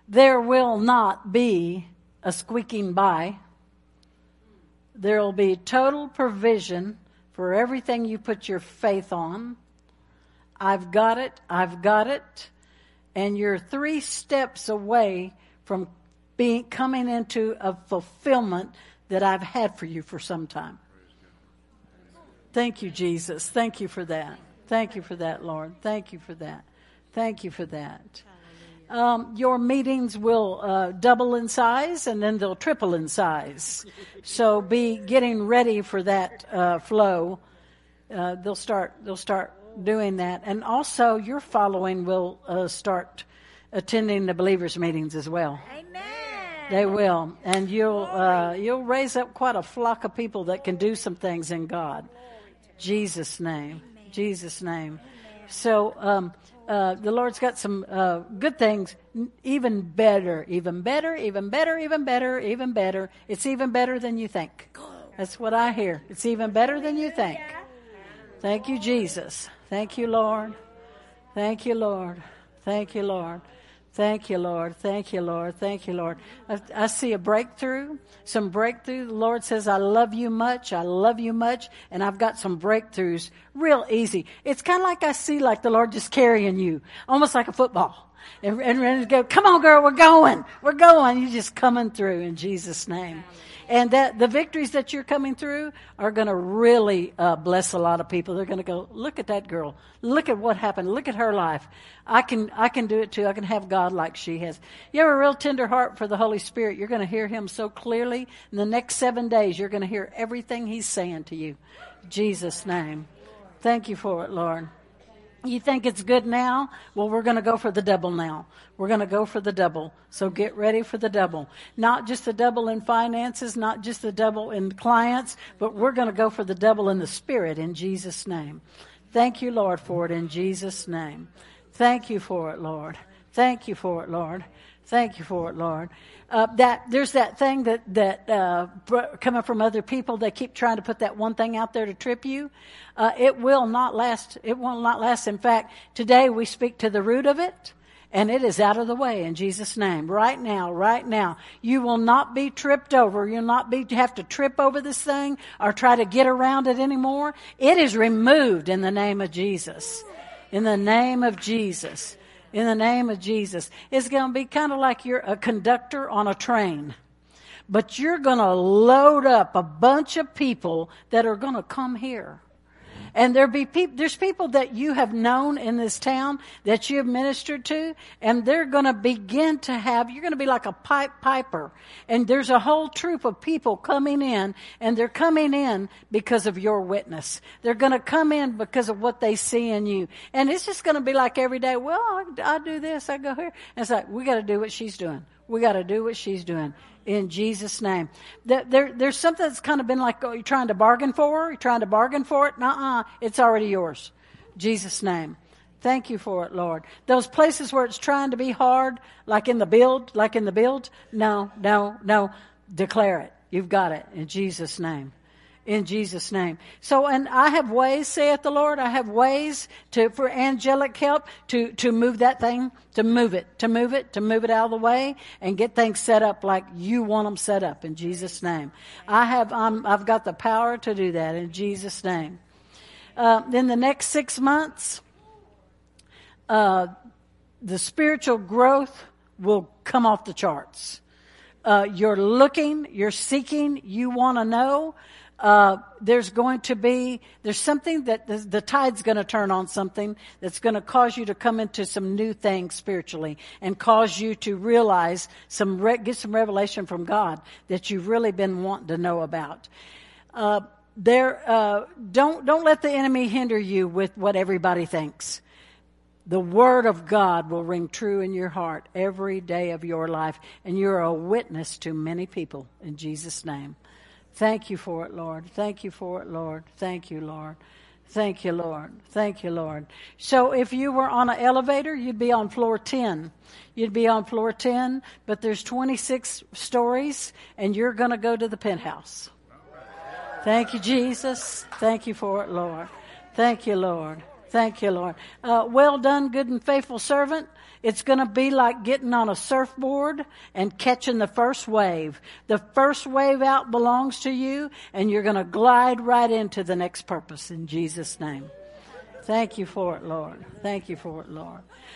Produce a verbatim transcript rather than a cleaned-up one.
there will not be a squeaking by. There will be total provision for everything you put your faith on. I've got it. I've got it. And you're three steps away from being coming into a fulfillment that I've had for you for some time. Thank you, Jesus. Thank you for that. Thank you for that, Lord. Thank you for that. Thank you for that. Um, your meetings will uh, double in size, and then they'll triple in size. So be getting ready for that uh, flow. Uh, they'll start. They'll start doing that, and also your following will uh, start attending the believers' meetings as well. Amen. They will, and you'll uh, you'll raise up quite a flock of people that can do some things in God. Jesus' name. Jesus' name. So. Um, Uh, the Lord's got some uh, good things, even better, even better, even better, even better, even better. It's even better than you think. That's what I hear. It's even better than you think. Thank you, Jesus. Thank you, Lord. Thank you, Lord. Thank you, Lord. Thank you, Lord. Thank you, Lord. Thank you, Lord. I, I see a breakthrough, some breakthrough. The Lord says, I love you much. I love you much. And I've got some breakthroughs real easy. It's kind of like I see like the Lord just carrying you, almost like a football. And, and ready to go, come on, girl, we're going. We're going. You're just coming through in Jesus' name. And that the victories that you're coming through are going to really uh, bless a lot of people. They're going to go, look at that girl. Look at what happened. Look at her life. I can I can do it too. I can have God like she has. You have a real tender heart for the Holy Spirit. You're going to hear him so clearly. In the next seven days, you're going to hear everything he's saying to you. In Jesus' name. Thank you for it, Lord. You think it's good now? Well, we're going to go for the double now. We're going to go for the double. So get ready for the double. Not just the double in finances, not just the double in clients, but we're going to go for the double in the spirit in Jesus' name. Thank you, Lord, for it in Jesus' name. Thank you for it, Lord. Thank you for it, Lord. Thank you for it, Lord. Uh, that there's that thing that that uh, coming from other people. They keep trying to put that one thing out there to trip you. Uh, it will not last. It will not last. In fact, today we speak to the root of it, and it is out of the way in Jesus' name. Right now, right now, you will not be tripped over. You'll not be have to trip over this thing or try to get around it anymore. It is removed in the name of Jesus. In the name of Jesus. In the name of Jesus. It's going to be kind of like you're a conductor on a train. But you're going to load up a bunch of people that are going to come here. And there be peop- there's people that you have known in this town that you have ministered to, and they're going to begin to have, you're going to be like a pipe piper. And there's a whole troop of people coming in, and they're coming in because of your witness. They're going to come in because of what they see in you. And it's just going to be like every day, well, I, I do this, I go here. And it's like, we got to do what she's doing. We got to do what she's doing. In Jesus' name. There, there's something that's kind of been like, oh, you're trying to bargain for her? You're trying to bargain for it? Nuh-uh. It's already yours. Jesus' name. Thank you for it, Lord. Those places where it's trying to be hard, like in the build, like in the build, no, no, no. Declare it. You've got it. In Jesus' name. In Jesus' name. So, and I have ways, saith the Lord, I have ways to, for angelic help to, to move that thing, to move it, to move it, to move it out of the way and get things set up like you want them set up in Jesus' name. I have, um, I've got the power to do that in Jesus' name. Uh, in the next six months, uh, the spiritual growth will come off the charts. Uh, you're looking, you're seeking, you want to know. Uh, there's going to be, there's something that the, the tide's going to turn on something that's going to cause you to come into some new things spiritually and cause you to realize some, re- get some revelation from God that you've really been wanting to know about. Uh, there, uh, don't, don't let the enemy hinder you with what everybody thinks. The word of God will ring true in your heart every day of your life, and you're a witness to many people in Jesus' name. Thank you for it, Lord. Thank you for it, Lord. Thank you, Lord. Thank you, Lord. Thank you, Lord. So if you were on an elevator, you'd be on floor ten. You'd be on floor ten, but there's twenty-six stories, and you're going to go to the penthouse. Thank you, Jesus. Thank you for it, Lord. Thank you, Lord. Thank you, Lord. Uh, well done, good and faithful servant. It's going to be like getting on a surfboard and catching the first wave. The first wave out belongs to you, and you're going to glide right into the next purpose in Jesus' name. Thank you for it, Lord. Thank you for it, Lord.